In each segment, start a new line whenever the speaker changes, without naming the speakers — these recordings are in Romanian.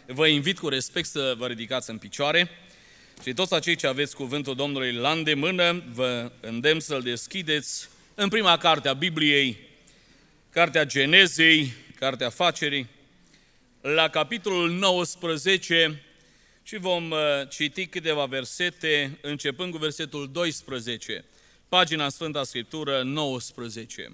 Vă invit cu respect să vă ridicați în picioare și toți acei ce aveți cuvântul Domnului la îndemână, vă îndemn să-l deschideți în prima carte a Bibliei, cartea Genezei, cartea Facerii, la capitolul 19 și vom citi câteva versete, începând cu versetul 12, pagina Sfânta Scriptură 19.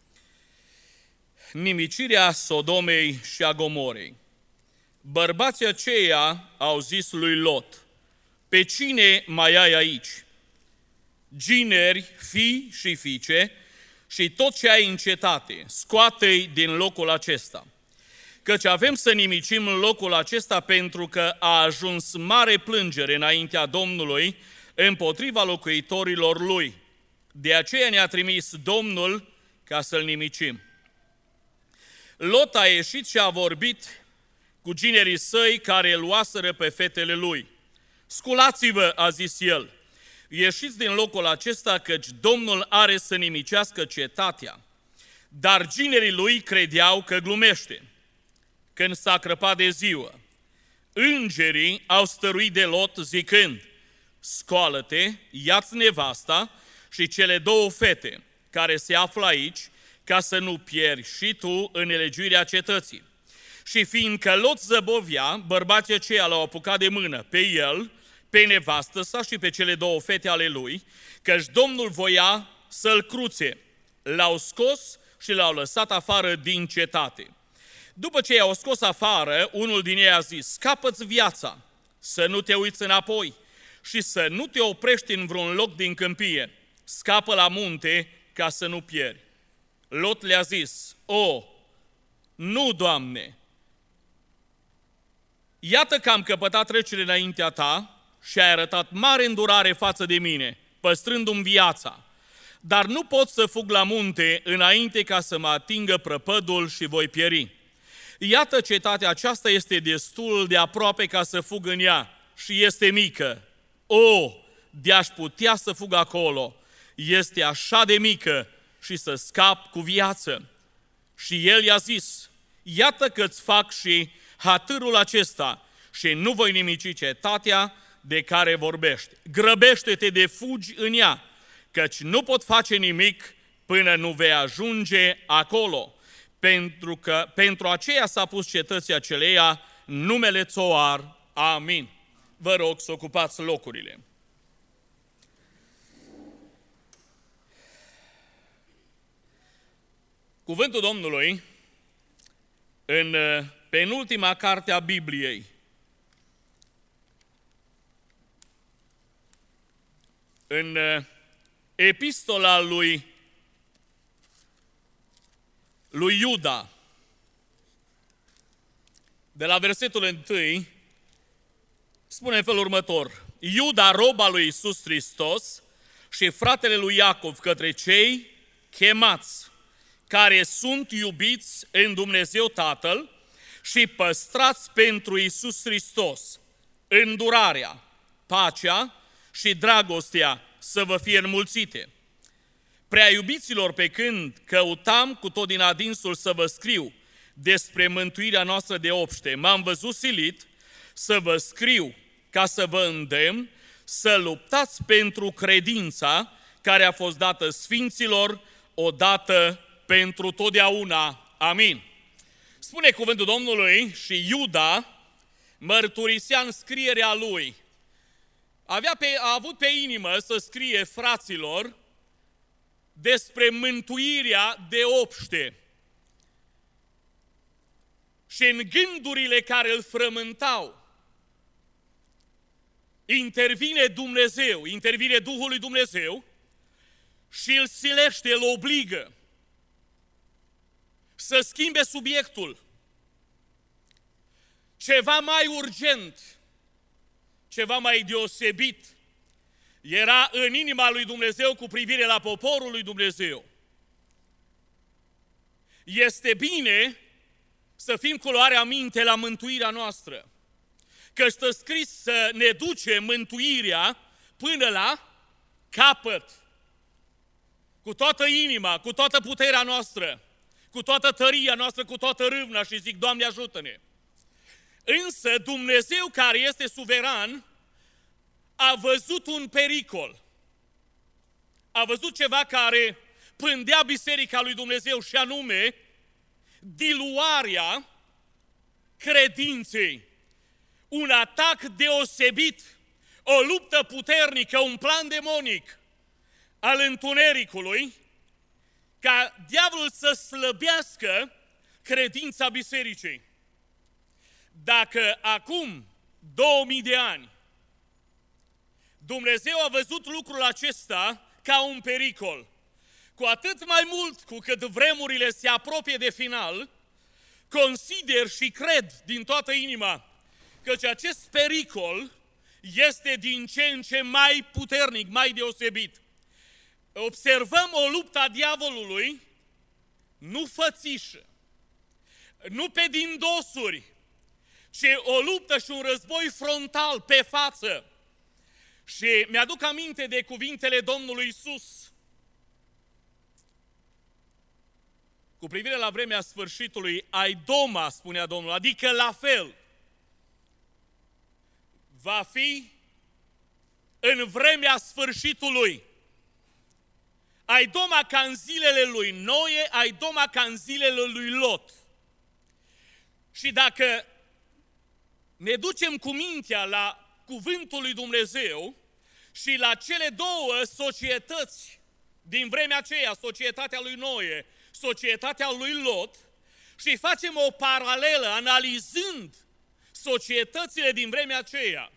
Nimicirea Sodomei și a Gomorei. Bărbații aceia au zis lui Lot: pe cine mai ai aici? Gineri, fii și fiice și tot ce ai în cetate, scoate-i din locul acesta. Căci avem să nimicim locul acesta pentru că a ajuns mare plângere înaintea Domnului împotriva locuitorilor lui. De aceea ne-a trimis Domnul ca să-l nimicim. Lot a ieșit și a vorbit cu ginerii săi care luaseră pe fetele lui. Sculați-vă, a zis el, ieșiți din locul acesta, căci Domnul are să nimicească cetatea. Dar ginerii lui credeau că glumește. Când s-a crăpat de ziua, îngerii au stăruit de Lot zicând: scoală-te, ia-ți nevasta și cele două fete care se află aici, ca să nu pieri și tu în nelegiuirea cetății. Și fiindcă Lot zăbovia, bărbații aceia l-au apucat de mână pe el, pe nevastă sa și pe cele două fete ale lui, căci Domnul voia să-l cruțe. L-au scos și l-au lăsat afară din cetate. După ce i-au scos afară, unul din ei a zis: scapă-ți viața, să nu te uiți înapoi și să nu te oprești în vreun loc din câmpie. Scapă la munte ca să nu pieri. Lot le-a zis: o, nu, Doamne! Iată că am căpătat trecere înaintea ta și ai arătat mare îndurare față de mine, păstrându-mi viața. Dar nu pot să fug la munte înainte ca să mă atingă prăpădul și voi pieri. Iată, cetatea aceasta este destul de aproape ca să fug în ea și este mică. O, de-aș putea să fug acolo, este așa de mică și să scap cu viață. Și el i-a zis: iată că-ți fac și hatârul acesta și nu voi nimici cetatea de care vorbești. Grăbește-te de fugi în ea, căci nu pot face nimic până nu vei ajunge acolo, pentru că pentru aceea s-a pus cetății aceleia numele Țoar. Amin. Vă rog să ocupați locurile. Cuvântul Domnului în penultima carte a Bibliei, în epistola lui Iuda, de la versetul 1, spune în felul următor: Iuda, rob al lui Iisus Hristos și fratele lui Iacov, către cei chemați, care sunt iubiți în Dumnezeu Tatăl și păstrați pentru Iisus Hristos, îndurarea, pacea și dragostea să vă fie înmulțite. Prea iubiților, pe când căutam cu tot din adinsul să vă scriu despre mântuirea noastră de obște, m-am văzut silit să vă scriu ca să vă îndemn să luptați pentru credința care a fost dată sfinților odată pentru totdeauna. Amin. Spune cuvântul Domnului: și Iuda mărturisea în scrierea lui. A avut pe inimă să scrie fraților despre mântuirea de obște. Și în gândurile care îl frământau, intervine Dumnezeu, intervine Duhul lui Dumnezeu și îl silește, îl obligă să schimbe subiectul. Ceva mai urgent, ceva mai deosebit era în inima lui Dumnezeu cu privire la poporul lui Dumnezeu. Este bine să fim cu luarea minte la mântuirea noastră, că stă scris să ne duce mântuirea până la capăt, cu toată inima, cu toată puterea noastră, cu toată tăria noastră, cu toată râvna, și zic: Doamne, ajută-ne! Însă Dumnezeu, care este suveran, a văzut un pericol. A văzut ceva care pândea biserica lui Dumnezeu, și anume diluarea credinței. Un atac deosebit, o luptă puternică, un plan demonic al întunericului, ca diavolul să slăbească credința bisericii. Dacă acum 2000 de ani Dumnezeu a văzut lucrul acesta ca un pericol, cu atât mai mult cu cât vremurile se apropie de final, consider și cred din toată inima că acest pericol este din ce în ce mai puternic, mai deosebit. Observăm o luptă a diavolului, nu fățișă, nu pe din dosuri, ci o luptă și un război frontal, pe față. Și mi-aduc aminte de cuvintele Domnului Iisus cu privire la vremea sfârșitului, ai doma, spunea Domnul, adică la fel va fi în vremea sfârșitului. Ai doma ca în zilele lui Noe, ai doma ca în zilele lui Lot. Și dacă ne ducem cu mintea la cuvântul lui Dumnezeu și la cele două societăți din vremea aceea, societatea lui Noe, societatea lui Lot, și facem o paralelă analizând societățile din vremea aceea,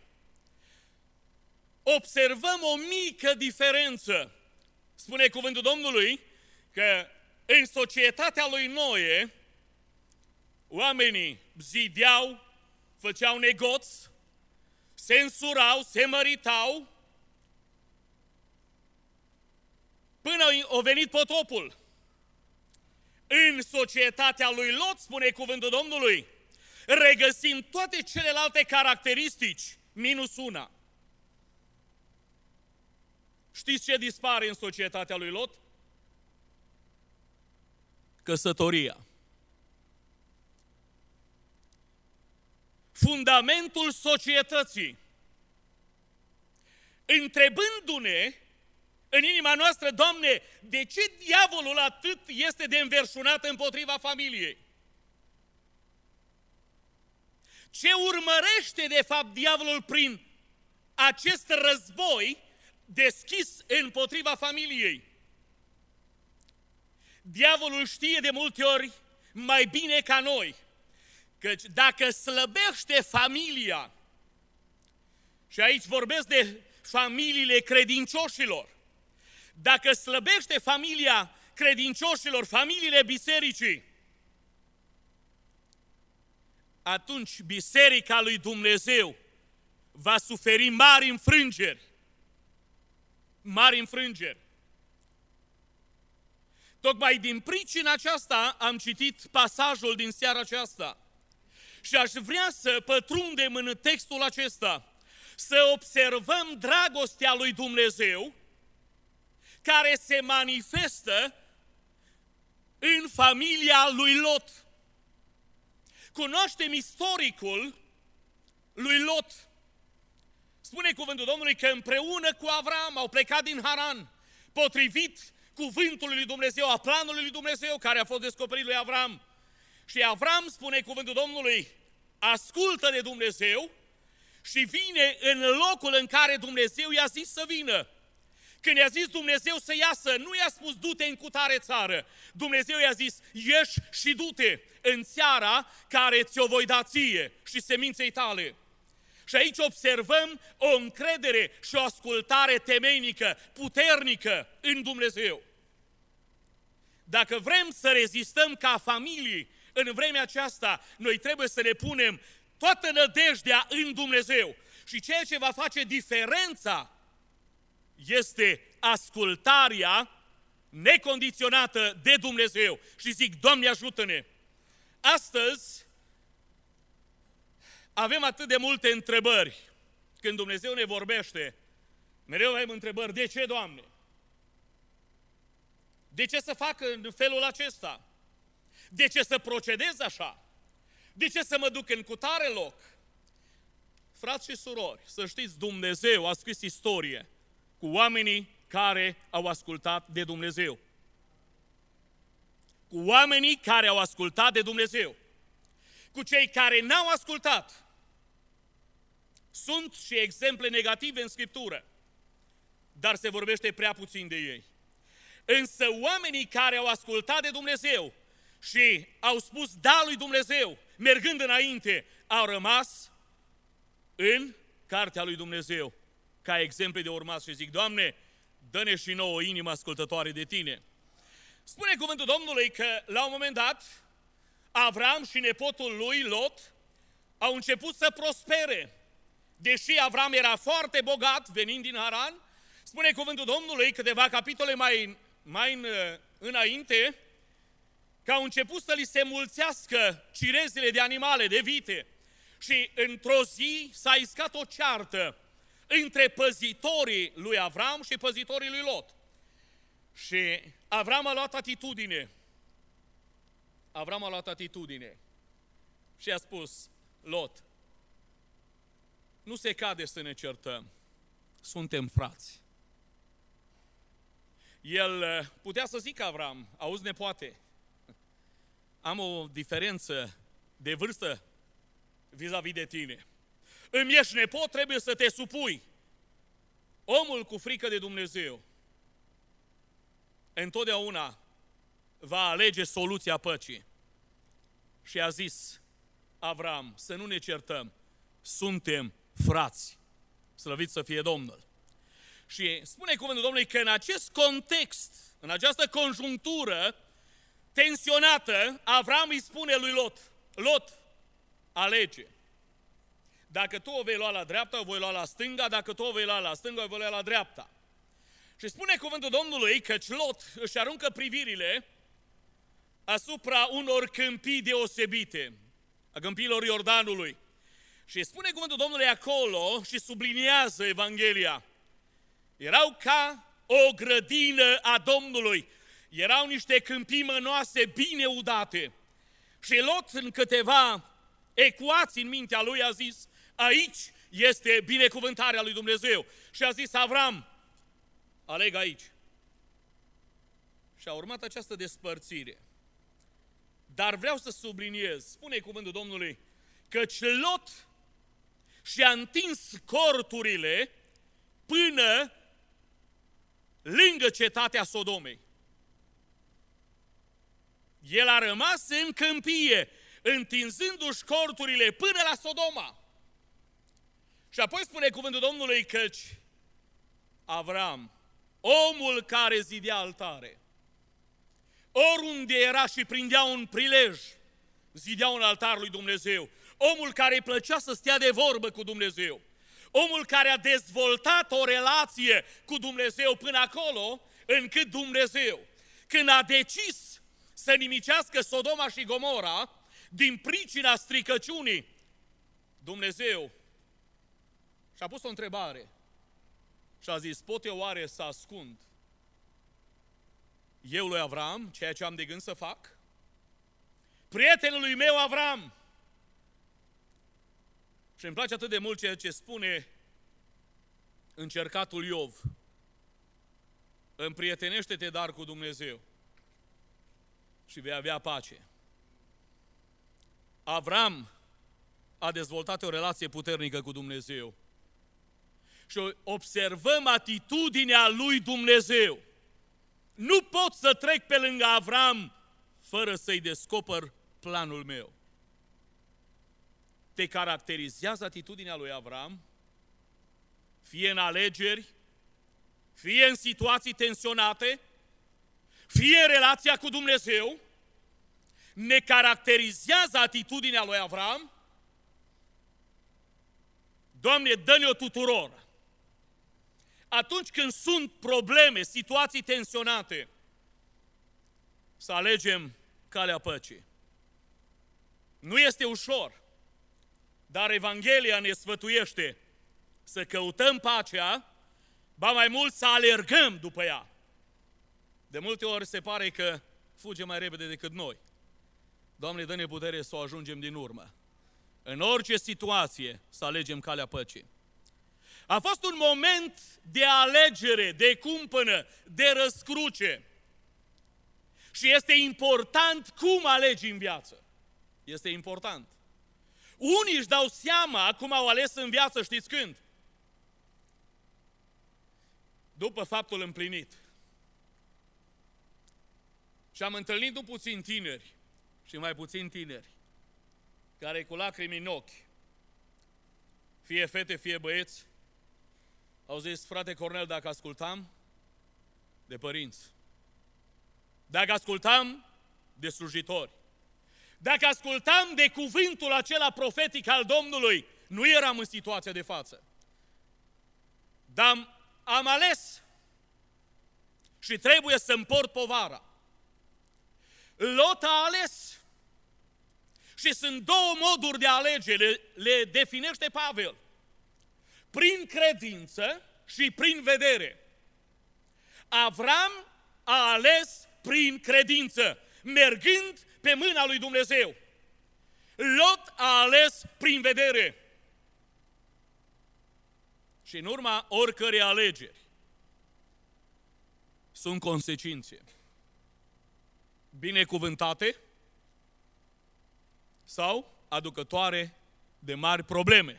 observăm o mică diferență. Spune cuvântul Domnului că în societatea lui Noe oamenii zideau, făceau negoț, se însurau, se măritau, până a venit potopul. În societatea lui Lot, spune cuvântul Domnului, regăsim toate celelalte caracteristici, minus una. Știți ce dispare în societatea lui Lot? Căsătoria. Fundamentul societății. Întrebându-ne în inima noastră, Doamne, de ce diavolul atât este de înverșunat împotriva familiei? Ce urmărește de fapt diavolul prin acest război deschis împotriva familiei? Diavolul știe de multe ori mai bine ca noi că dacă slăbește familia, și aici vorbesc de familiile credincioșilor, dacă slăbește familia credincioșilor, familiile bisericii, atunci biserica lui Dumnezeu va suferi mari înfrângeri. Mari înfrângeri. Tocmai din pricina aceasta am citit pasajul din seara aceasta. Și aș vrea să pătrundem în textul acesta, să observăm dragostea lui Dumnezeu care se manifestă în familia lui Lot. Cunoaștem istoricul lui Lot. Spune cuvântul Domnului că împreună cu Avram au plecat din Haran, potrivit cuvântului lui Dumnezeu, a planului lui Dumnezeu care a fost descoperit lui Avram. Și Avram, spune cuvântul Domnului, ascultă de Dumnezeu și vine în locul în care Dumnezeu i-a zis să vină. Când i-a zis Dumnezeu să iasă, nu i-a spus du-te în cutare țară. Dumnezeu i-a zis ieși și du-te în țara care ți-o voi da ție și seminței tale. Și aici observăm o încredere și o ascultare temeinică, puternică în Dumnezeu. Dacă vrem să rezistăm ca familii în vremea aceasta, noi trebuie să ne punem toată nădejdea în Dumnezeu. Și ceea ce va face diferența este ascultarea necondiționată de Dumnezeu. Și zic, Doamne ajută-ne! Astăzi avem atât de multe întrebări. Când Dumnezeu ne vorbește, mereu avem întrebări. De ce, Doamne? De ce să fac în felul acesta? De ce să procedez așa? De ce să mă duc în cutare loc? Frați și surori, să știți, Dumnezeu a scris istorie cu oamenii care au ascultat de Dumnezeu. Cu oamenii care au ascultat de Dumnezeu. Cu cei care n-au ascultat. Sunt și exemple negative în Scriptură, dar se vorbește prea puțin de ei. Însă oamenii care au ascultat de Dumnezeu și au spus da lui Dumnezeu, mergând înainte, au rămas în cartea lui Dumnezeu, ca exemple de urmat și zic, Doamne, dă-ne și nouă o inimă ascultătoare de Tine. Spune cuvântul Domnului că la un moment dat, Avram și nepotul lui, Lot, au început să prospere. Deși Avram era foarte bogat, venind din Haran, spune cuvântul Domnului câteva capitole mai înainte, că au început să li se mulțească cirezile de animale, de vite. Și într-o zi s-a iscat o ceartă între păzitorii lui Avram și păzitorii lui Lot. Și Avram a luat atitudine. Avram a luat atitudine și a spus, Lot, nu se cade să ne certăm, suntem frați. El putea să zică Avram, auzi nepoate, am o diferență de vârstă vis-a-vis de tine. Îmi ești nepot, trebuie să te supui. Omul cu frică de Dumnezeu întotdeauna va alege soluția păcii. Și a zis Avram, să nu ne certăm, suntem frați. Slăvit să fie Domnul. Și spune cuvântul Domnului că în acest context, în această conjunctură tensionată, Avram îi spune lui Lot, Lot, alege. Dacă tu o vei lua la dreapta, o voi lua la stânga, dacă tu o vei lua la stânga, o voi lua la dreapta. Și spune cuvântul Domnului căci Lot își aruncă privirile asupra unor câmpii deosebite, a câmpiilor Iordanului. Și spune cuvântul Domnului acolo și subliniază Evanghelia. Erau ca o grădină a Domnului. Erau niște câmpii mănoase, bine udate. Și Lot, în câteva ecuații în mintea lui, a zis, aici este binecuvântarea lui Dumnezeu. Și a zis Avram, aleg aici. Și a urmat această despărțire. Dar vreau să subliniez, spune cuvântul Domnului, căci Lot și-a întins corturile până lângă cetatea Sodomei. El a rămas în câmpie, întinzându-și corturile până la Sodoma. Și apoi spune cuvântul Domnului căci Avram, omul care zidea altare, oriunde era și prindea un prilej, zidea un altar lui Dumnezeu. Omul care îi plăcea să stea de vorbă cu Dumnezeu. Omul care a dezvoltat o relație cu Dumnezeu până acolo, încât Dumnezeu, când a decis să nimicească Sodoma și Gomora, din pricina stricăciunii, Dumnezeu și-a pus o întrebare și a zis, pot eu oare să ascund eu lui Avram ceea ce am de gând să fac? Prietenului meu Avram. Și îmi place atât de mult ceea ce spune încercatul Iov. Împrietenește-te dar cu Dumnezeu și vei avea pace. Avram a dezvoltat o relație puternică cu Dumnezeu. Și observăm atitudinea lui Dumnezeu. Nu pot să trec pe lângă Avram fără să-i descoper planul meu. Te caracterizează atitudinea lui Avram, fie în alegeri, fie în situații tensionate, fie în relația cu Dumnezeu, ne caracterizează atitudinea lui Avram. Doamne, dă-ne-o tuturor. Atunci când sunt probleme, situații tensionate, să alegem calea păcii. Nu este ușor, dar Evanghelia ne sfătuiește să căutăm pacea, ba mai mult să alergăm după ea. De multe ori se pare că fuge mai repede decât noi. Doamne, dă-ne putere să o ajungem din urmă. În orice situație să alegem calea păcii. A fost un moment de alegere, de cumpănă, de răscruce. Și este important cum alegi în viață. Este important. Unii își dau seama cum au ales în viață, știți când? După faptul împlinit. Și am întâlnit nu puțin tineri și mai puțin tineri, care cu lacrimi în ochi, fie fete, fie băieți, au zis: frate Cornel, dacă ascultam de părinți, dacă ascultam de slujitori, dacă ascultam de cuvântul acela profetic al Domnului, nu eram în situația de față. Dar am ales și trebuie să-mi port povara. Lot a ales. Și sunt două moduri de a alege, le definește Pavel. Prin credință și prin vedere. Avram a ales prin credință, mergând pe mâna lui Dumnezeu. Lot a ales prin vedere. Și în urma oricărei alegeri sunt consecințe binecuvântate sau aducătoare de mari probleme.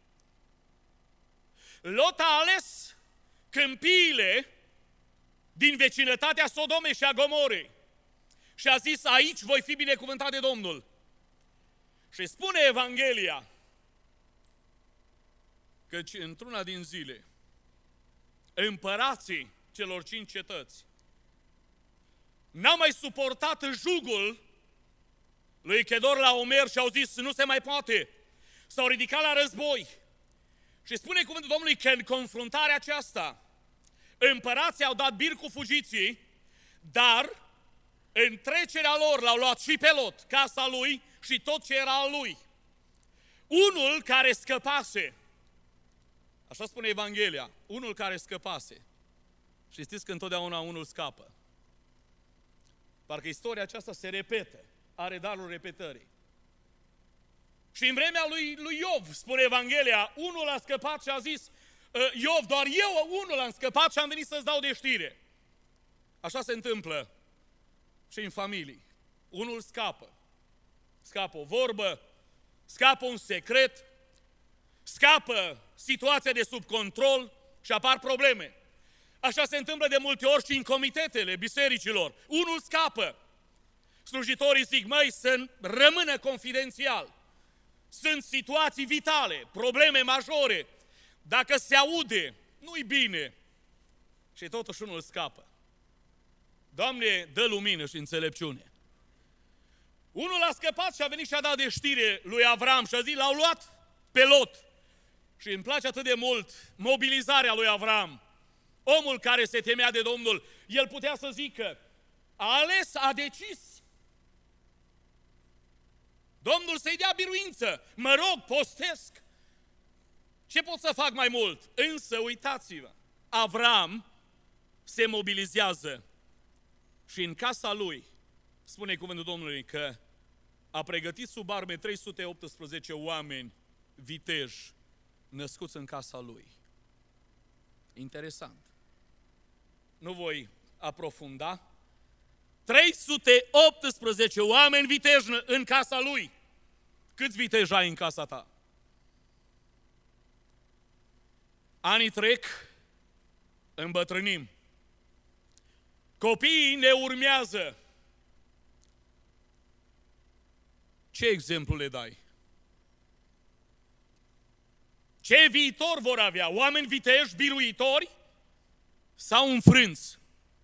Lot a ales câmpiile din vecinătatea Sodomei și a Gomorei și a zis: aici voi fi binecuvântat de Domnul. Și spune Evanghelia căci într-una din zile împărații celor 5 cetăți n-au mai suportat jugul lui Chedorlaomer și au zis: nu se mai poate. S-au ridicat la război. Și spune cuvântul Domnului că în confruntarea aceasta împărații au dat bir cu fugiții, dar în trecerea lor l-au luat și pe Lot, casa lui și tot ce era al lui. Unul care scăpase, așa spune Evanghelia, unul care scăpase. Și știți că întotdeauna unul scapă. Parcă istoria aceasta se repetă, are darul repetării. Și în vremea lui Iov, spune Evanghelia, unul a scăpat și a zis: Iov, doar eu unul am scăpat și am venit să-ți dau de știre. Așa se întâmplă și în familii. Unul scapă. Scapă o vorbă, scapă un secret, scapă situația de sub control și apar probleme. Așa se întâmplă de multe ori și în comitetele bisericilor. Unul scapă. Slujitorii zic: măi, să rămână confidențial. Sunt situații vitale, probleme majore. Dacă se aude, nu-i bine. Și totuși unul scapă. Doamne, dă lumină și înțelepciune. Unul a scăpat și a venit și a dat de știre lui Avram și a zis: l-au luat pe Lot. Și îmi place atât de mult mobilizarea lui Avram. Omul care se temea de Domnul, el putea să zică: a ales, a decis. Domnul să-i dea biruință, mă rog, postesc. Ce pot să fac mai mult? Însă, uitați-vă, Avram se mobilizează și în casa lui, spune cuvântul Domnului, că a pregătit sub arme 318 oameni viteji născuți în casa lui. Interesant. Nu voi aprofunda. 318 oameni viteji în casa lui. Câți viteji ai în casa ta? Anii trec, îmbătrânim. Copiii ne urmează. Ce exemplu le dai? Ce viitor vor avea? Oameni viteji, biruitori sau înfrânți?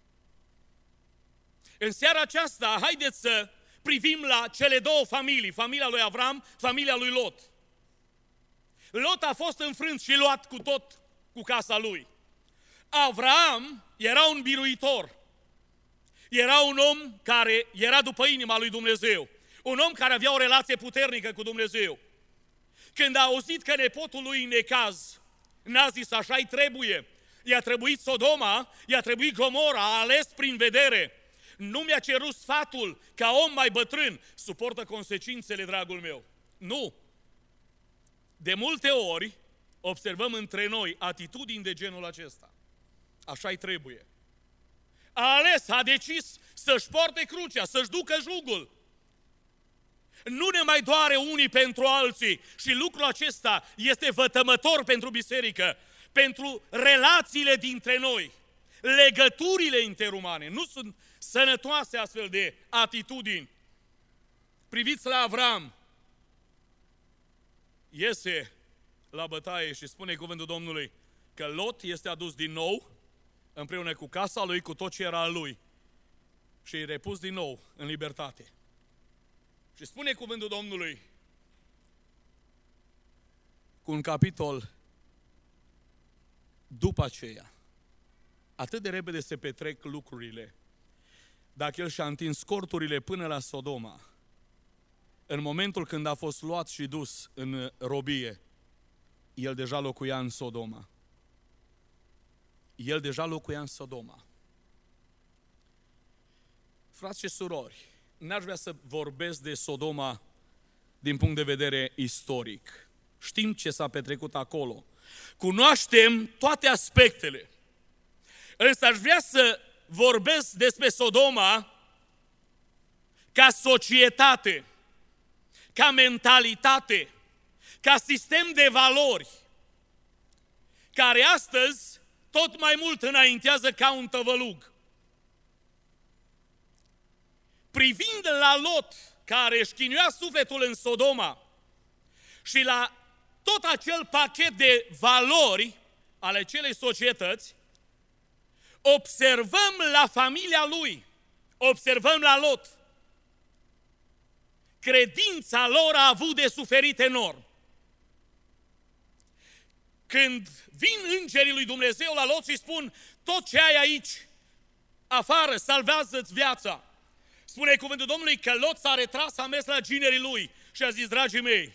În seara aceasta, haideți să privim la cele două familii, familia lui Avram, familia lui Lot. Lot a fost înfrânt și luat cu tot cu casa lui. Avram era un biruitor. Era un om care era după inima lui Dumnezeu. Un om care avea o relație puternică cu Dumnezeu. Când a auzit că nepotul lui în necaz, n-a zis: așa-i trebuie. I-a trebuit Sodoma, i-a trebuit Gomora, a ales prin vedere. nu mi-a cerut sfatul ca om mai bătrân, suportă consecințele, dragul meu. Nu. De multe ori observăm între noi atitudini de genul acesta. Așa-i trebuie. A ales, a decis să-și poarte crucea, să-și ducă jugul. Nu ne mai doare unii pentru alții și lucrul acesta este vătămător pentru biserică, pentru relațiile dintre noi, legăturile interumane. Nu sunt sănătoase astfel de atitudini. Priviți la Avram. Iese la bătaie și spune cuvântul Domnului că Lot este adus din nou împreună cu casa lui, cu tot ce era al lui și e repus din nou în libertate. Și spune cuvântul Domnului cu un capitol după aceea. Atât de repede se petrec lucrurile. Dacă el și-a întins corturile până la Sodoma, în momentul când a fost luat și dus în robie, el deja locuia în Sodoma. El deja locuia în Sodoma. Frați și surori, n-aș vrea să vorbesc de Sodoma din punct de vedere istoric. Știm ce s-a petrecut acolo. Cunoaștem toate aspectele. Însă aș vrea să vorbesc despre Sodoma ca societate, ca mentalitate, ca sistem de valori, care astăzi tot mai mult înaintează ca un tăvălug. Privind la Lot, care își chinuia sufletul în Sodoma, și la tot acel pachet de valori ale acelei societăți, observăm la familia lui, observăm la Lot. Credința lor a avut de suferit enorm. Când vin îngerii lui Dumnezeu la Lot și spun, tot ce ai aici, afară, salvează-ți viața. Spune cuvântul Domnului că Lot s-a retras, a mers la ginerii lui și a zis, dragii mei,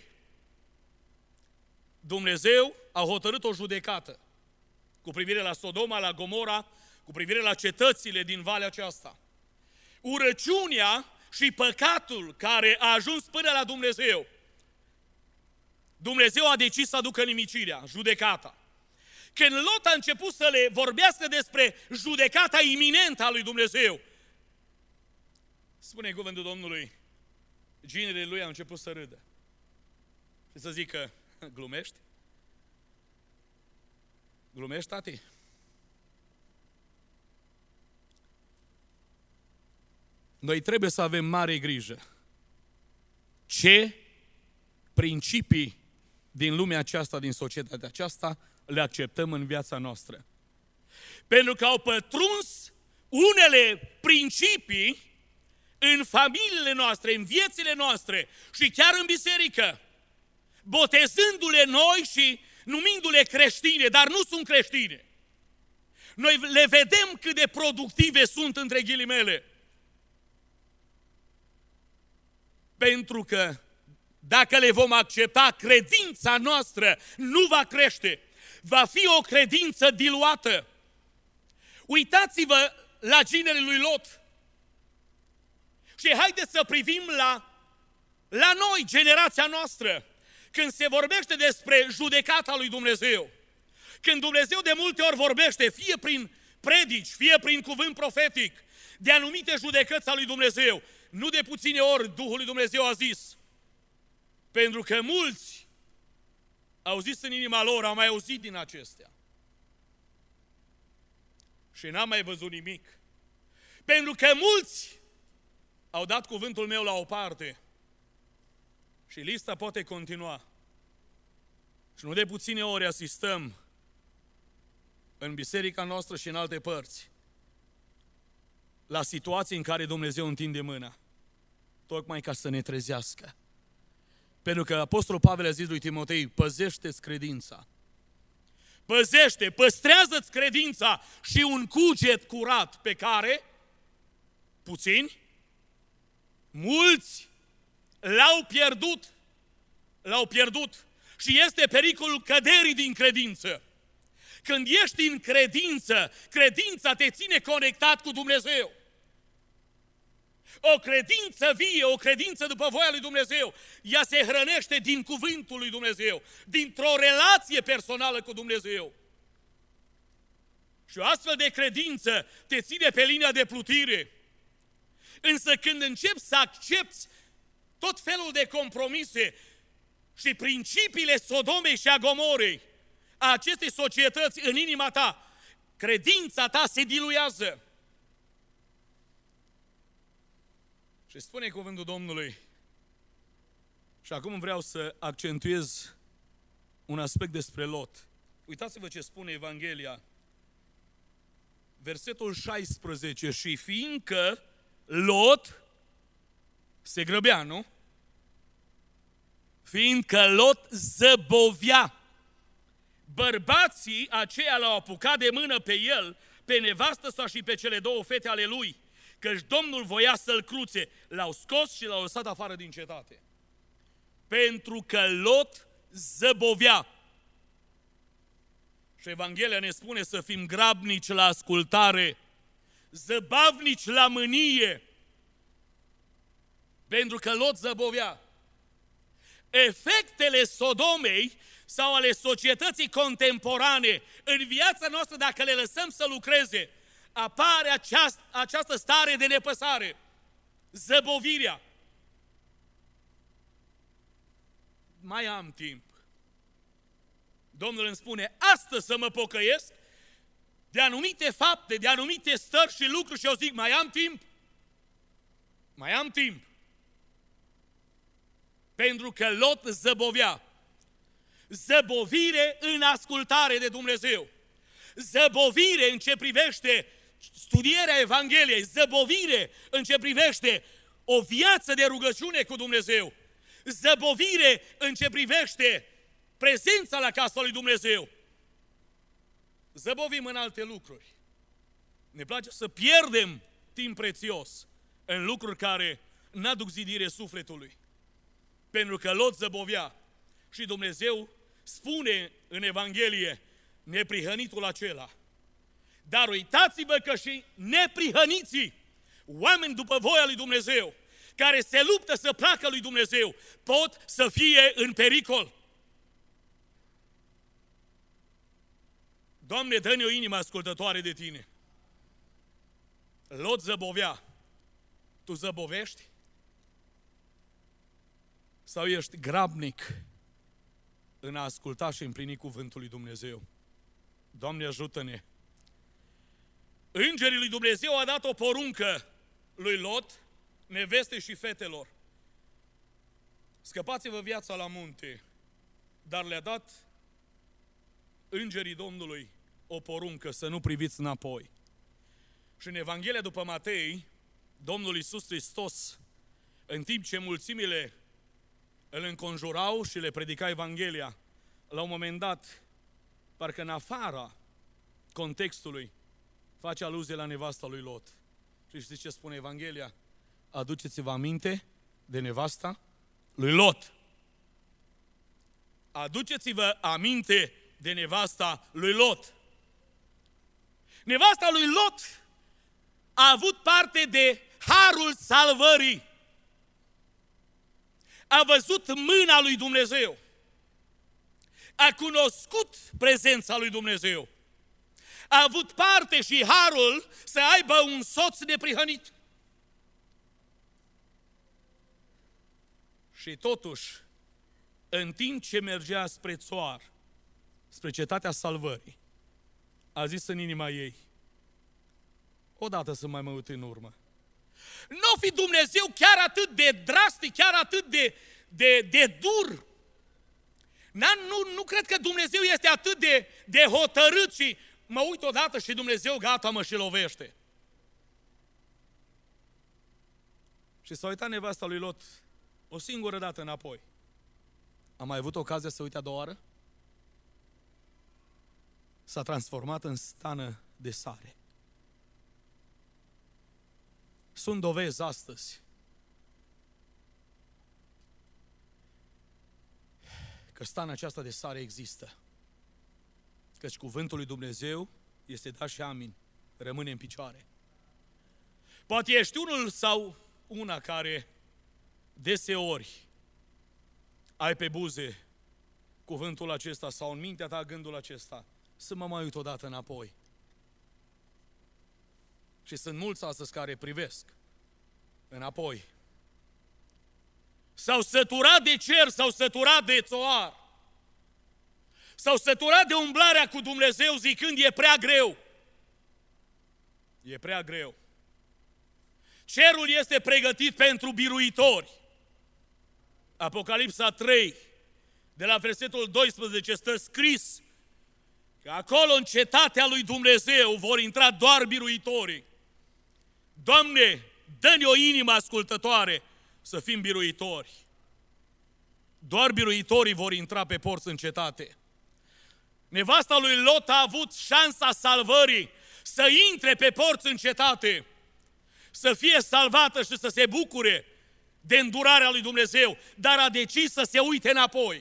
Dumnezeu a hotărât o judecată cu privire la Sodoma, la Gomora, cu privire la cetățile din valea aceasta. Urăciunea și păcatul care a ajuns până la Dumnezeu, Dumnezeu a decis să aducă nimicirea, judecata. Când Lot a început să le vorbească despre judecata iminentă a lui Dumnezeu, spune cuvântul Domnului, ginerii lui au început să râdă și să zică, glumești? Glumești, tati? Noi trebuie să avem mare grijă. Ce principii din lumea aceasta, din societatea aceasta, le acceptăm în viața noastră. Pentru că au pătruns unele principii în familiile noastre, în viețile noastre și chiar în biserică, botezându-le noi și numindu-le creștine, dar nu sunt creștine. Noi le vedem cât de productive sunt, între ghilimele. Pentru că dacă le vom accepta, credința noastră nu va crește. Va fi o credință diluată. Uitați-vă la ginerii lui Lot. Și haideți să privim la noi, generația noastră, când se vorbește despre judecata lui Dumnezeu. Când Dumnezeu de multe ori vorbește, fie prin predici, fie prin cuvânt profetic, de anumite judecăți a lui Dumnezeu, nu de puține ori Duhul lui Dumnezeu a zis, pentru că mulți au zis în inima lor, au mai auzit din acestea și n-am mai văzut nimic. Pentru că mulți au dat cuvântul meu la o parte și lista poate continua. Și nu de puține ori asistăm în biserica noastră și în alte părți la situații în care Dumnezeu întinde mâna, tocmai ca să ne trezească. Pentru că Apostolul Pavel a zis lui Timotei, păzește-ți credința. Păzește, păstrează-ți credința și un cuget curat pe care puțini, mulți l-au pierdut și este pericolul căderii din credință. Când ești în credință, credința te ține conectat cu Dumnezeu. O credință vie, o credință după voia lui Dumnezeu, ea se hrănește din cuvântul lui Dumnezeu, dintr-o relație personală cu Dumnezeu. Și o astfel de credință te ține pe linia de plutire. Însă când începi să accepti tot felul de compromise și principiile Sodomei și a Gomorei, a acestei societăți în inima ta, credința ta se diluează. Și spune cuvântul Domnului, și acum vreau să accentuez un aspect despre Lot. Uitați-vă ce spune Evanghelia. Versetul 16, și fiindcă Lot se grăbea, nu? Fiindcă Lot zăbovea, bărbații aceia l-au apucat de mână pe el, pe nevastă sa și pe cele două fete ale lui, căci Domnul voia să-l cruțe. L-au scos și l-au lăsat afară din cetate. Pentru că Lot zăbovea. Și Evanghelia ne spune să fim grabnici la ascultare, zăbavnici la mânie, pentru că Lot zăbovea. Efectele Sodomei sau ale societății contemporane în viața noastră, dacă le lăsăm să lucreze, apare această stare de nepăsare, zăbovirea. Mai am timp. Domnul îmi spune, astăzi să mă pocăiesc de anumite fapte, de anumite stări și lucruri și eu zic, mai am timp. Mai am timp. Pentru că Lot zăbovea. Zăbovire în ascultare de Dumnezeu. Zăbovire în ce privește studierea Evangheliei. Zăbovire în ce privește o viață de rugăciune cu Dumnezeu. Zăbovire în ce privește prezența la casa lui Dumnezeu. Zăbovim în alte lucruri. Ne place să pierdem timp prețios în lucruri care n-aduc zidire sufletului. Pentru că Lot zăbovea și Dumnezeu spune în Evanghelie neprihănitul acela. Dar uitați-vă că și neprihăniții, oameni după voia lui Dumnezeu, care se luptă să placă lui Dumnezeu, pot să fie în pericol. Doamne, dă-ne o inimă ascultătoare de Tine. Lot zăbovea. Tu zăbovești? Sau ești grabnic în a asculta și împlini cuvântul lui Dumnezeu? Doamne, ajută-ne! Îngerii lui Dumnezeu a dat o poruncă lui Lot, neveste și fetelor. Scăpați-vă viața la munte, dar le-a dat îngerii Domnului o poruncă să nu priviți înapoi. Și în Evanghelia după Matei, Domnul Iisus Hristos, în timp ce mulțimile îl înconjurau și le predica Evanghelia, la un moment dat, parcă în afara contextului, face aluzie la nevasta lui Lot. Și știți ce spune Evanghelia? Aduceți-vă aminte de nevasta lui Lot. Aduceți-vă aminte de nevasta lui Lot. Nevasta lui Lot a avut parte de harul salvării. A văzut mâna lui Dumnezeu. A cunoscut prezența lui Dumnezeu. A avut parte și harul să aibă un soț neprihănit. Și totuși, în timp ce mergea spre Țoar, spre cetatea salvării, a zis în inima ei, odată să mai mă uit în urmă. Nu fi Dumnezeu chiar atât de drastic, chiar atât de dur. Nu cred că Dumnezeu este atât de hotărât și mă uit odată și Dumnezeu gata mă și lovește. Și s-a uitat nevasta lui Lot o singură dată înapoi. A mai avut ocazia să uite a doua oară? S-a transformat în stană de sare. Sunt dovezi astăzi că stana aceasta de sare există. Căci cuvântul lui Dumnezeu este da și amin. Rămâne în picioare. Poate ești unul sau una care deseori ai pe buze cuvântul acesta sau în mintea ta gândul acesta, să mă mai uit odată înapoi. Și sunt mulți astăzi care privesc înapoi. S-au săturat de cer, s-au săturat de țoar. S-au săturat de umblarea cu Dumnezeu zicând, e prea greu. E prea greu. Cerul este pregătit pentru biruitori. Apocalipsa 3, de la versetul 12, stă scris că acolo în cetatea lui Dumnezeu vor intra doar biruitorii. Doamne, dă-ne o inimă ascultătoare să fim biruitori. Doar biruitorii vor intra pe porți în cetate. Nevasta lui Lot a avut șansa salvării să intre pe porți în cetate, să fie salvată și să se bucure de îndurarea lui Dumnezeu, dar a decis să se uite înapoi.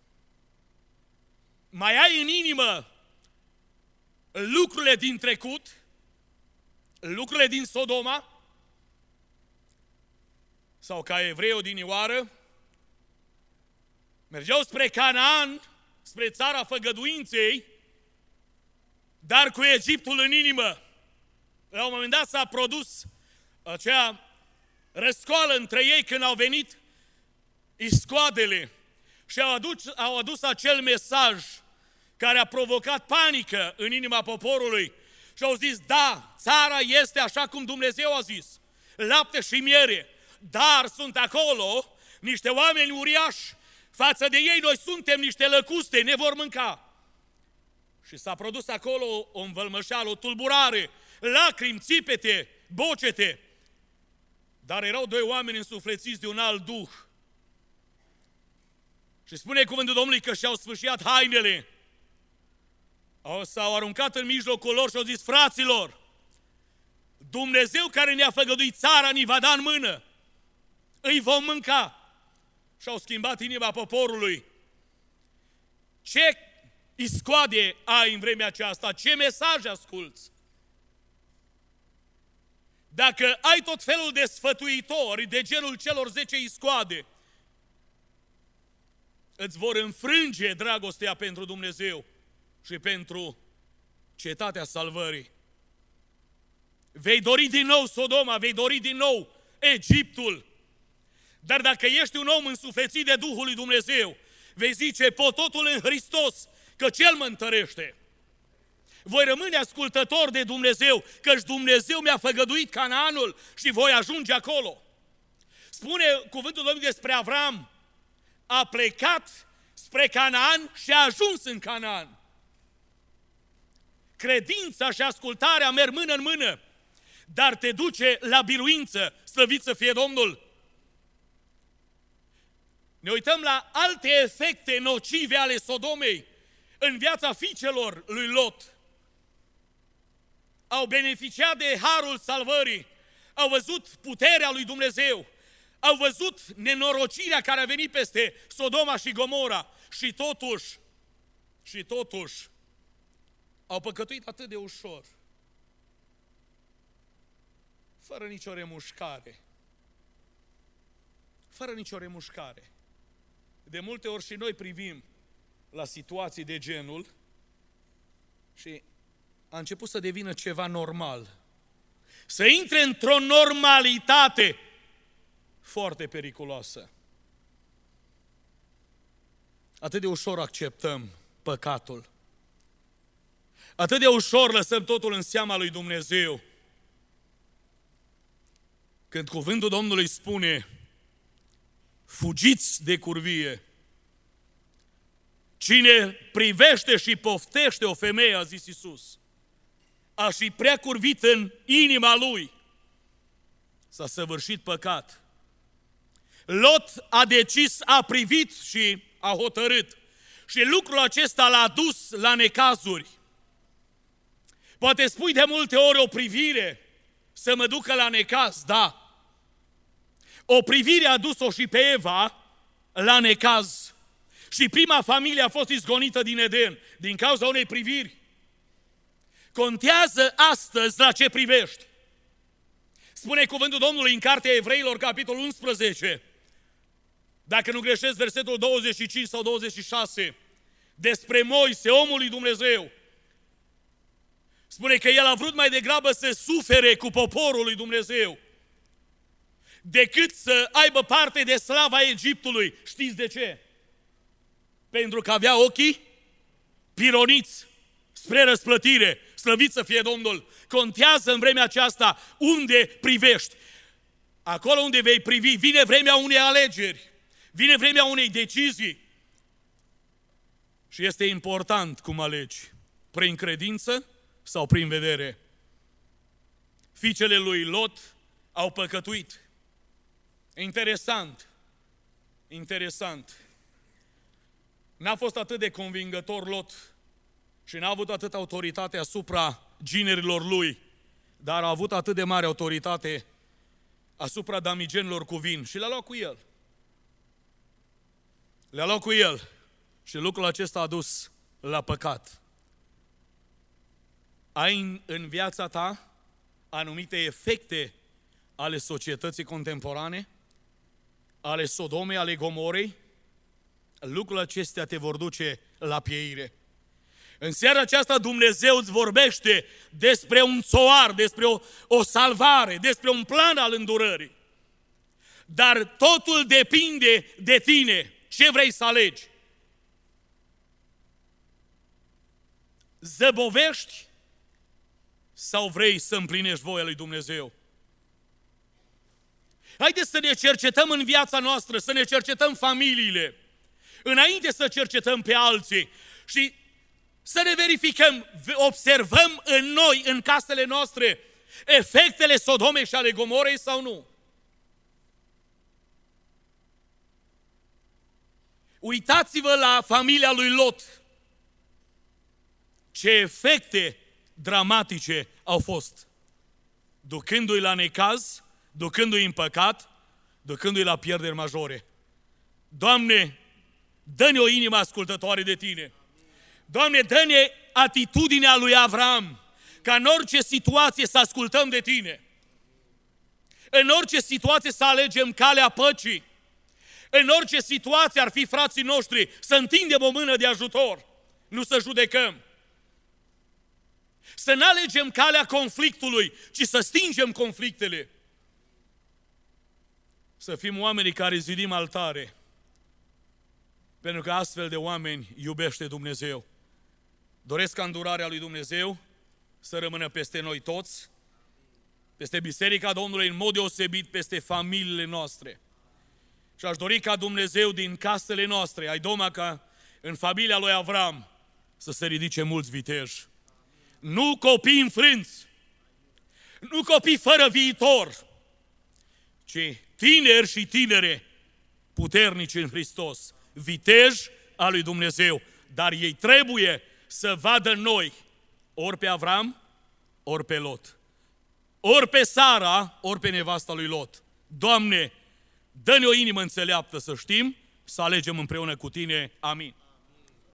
Mai ai în inimă lucrurile din trecut, lucrurile din Sodoma, sau ca evrei odinioară, mergeau spre Canaan, spre țara făgăduinței, dar cu Egiptul în inimă. La un moment dat s-a produs acea răscoală între ei când au venit iscoadele și au adus acel mesaj care a provocat panică în inima poporului și au zis, da, țara este așa cum Dumnezeu a zis, lapte și miere, dar sunt acolo niște oameni uriași, față de ei noi suntem niște lăcuste, ne vor mânca. Și s-a produs acolo o învălmășeală, o tulburare, lacrimi, țipete, bocete. Dar erau doi oameni însuflețiți de un alt duh. Și spune cuvântul Domnului că și-au sfâșiat hainele. S-au aruncat în mijlocul lor și au zis, fraților, Dumnezeu care ne-a făgăduit țara ni va da în mână. Îi vom mânca. Și-au schimbat inima poporului. Ce iscoade ai în vremea aceasta? Ce mesaj asculți? Dacă ai tot felul de sfătuitori de genul celor 10 iscoade, îți vor înfrânge dragostea pentru Dumnezeu și pentru cetatea salvării. Vei dori din nou Sodoma, vei dori din nou Egiptul. Dar dacă ești un om însuflețit de Duhul lui Dumnezeu, vei zice, pot totul în Hristos, că Cel mă întărește. Voi rămâne ascultător de Dumnezeu, căci Dumnezeu mi-a făgăduit Canaanul și voi ajunge acolo. Spune cuvântul Domnului despre Avram, a plecat spre Canaan și a ajuns în Canaan. Credința și ascultarea merg mână în mână, dar te duce la biruință, slăvit să fie Domnul. Ne uităm la alte efecte nocive ale Sodomei în viața fiicelor lui Lot. Au beneficiat de harul salvării, au văzut puterea lui Dumnezeu, au văzut nenorocirea care a venit peste Sodoma și Gomora și totuși au păcătuit atât de ușor, fără nicio remușcare. Fără nicio remușcare. De multe ori și noi privim la situații de genul și a început să devină ceva normal. Să intre într-o normalitate foarte periculoasă. Atât de ușor acceptăm păcatul. Atât de ușor lăsăm totul în seama lui Dumnezeu. Când cuvântul Domnului spune, fugiți de curvie. Cine privește și poftește o femeie, a zis Iisus, a și prea curvit în inima lui, s-a săvârșit păcat. Lot a decis, a privit și a hotărât. Și lucrul acesta l-a dus la necazuri. Poate spui de multe ori o privire să mă ducă la necaz, da. O privire a dus-o și pe Eva la necaz. Și prima familie a fost izgonită din Eden, din cauza unei priviri. Contează astăzi la ce privești. Spune cuvântul Domnului în Cartea Evreilor, capitolul 11, dacă nu greșesc, versetul 25 sau 26, despre Moise, omul lui Dumnezeu. Spune că el a vrut mai degrabă să sufere cu poporul lui Dumnezeu decât să aibă parte de slava Egiptului. Știți de ce? Pentru că avea ochii pironiți spre răsplătire. Slăvit să fie Domnul! Contează în vremea aceasta unde privești. Acolo unde vei privi, vine vremea unei alegeri, vine vremea unei decizii. Și este important cum alegi, prin credință sau prin vedere. Fiicele lui Lot au păcătuit. Interesant. N-a fost atât de convingător Lot și n-a avut atât autoritate asupra ginerilor lui, dar a avut atât de mare autoritate asupra damigenilor cu vin și le-a luat cu el. Și lucrul acesta a dus la păcat. Ai în viața ta anumite efecte ale societății contemporane, ale Sodomei, ale Gomorei. Lucrurile acestea te vor duce la pieire. În seara aceasta Dumnezeu îți vorbește despre un țoar, despre o salvare, despre un plan al îndurării. Dar totul depinde de tine. Ce vrei să alegi? Zăbovești sau vrei să împlinești voia lui Dumnezeu? Haideți să ne cercetăm în viața noastră, să ne cercetăm familiile, înainte să cercetăm pe alții și să ne verificăm, observăm în noi, în casele noastre, efectele Sodomei și ale Gomorei sau nu? Uitați-vă la familia lui Lot. Ce efecte dramatice au fost. Ducându-i la necaz, ducându-i în păcat, ducându-i la pierderi majore. Doamne, dă-ne o inimă ascultătoare de Tine. Doamne, dă-ne atitudinea lui Avram, ca în orice situație să ascultăm de Tine. În orice situație să alegem calea păcii. În orice situație ar fi frații noștri, să întindem o mână de ajutor, nu să judecăm. Să nu alegem calea conflictului, ci să stingem conflictele. Să fim oamenii care zidim altare, pentru că astfel de oameni iubește Dumnezeu. Doresc ca îndurarea lui Dumnezeu să rămână peste noi toți, peste Biserica Domnului, în mod deosebit peste familiile noastre. Și aș dori ca Dumnezeu din casele noastre, ai Doma ca în familia lui Avram, să se ridice mulți viteji. Nu copii înfrânți, nu copii fără viitor, ci tineri și tinere puternici în Hristos, viteji al lui Dumnezeu. Dar ei trebuie să vadă în noi ori pe Avram, ori pe Lot. Ori pe Sara, ori pe nevasta lui Lot. Doamne, dă-ne o inimă înțeleaptă să știm, să alegem împreună cu Tine. Amin.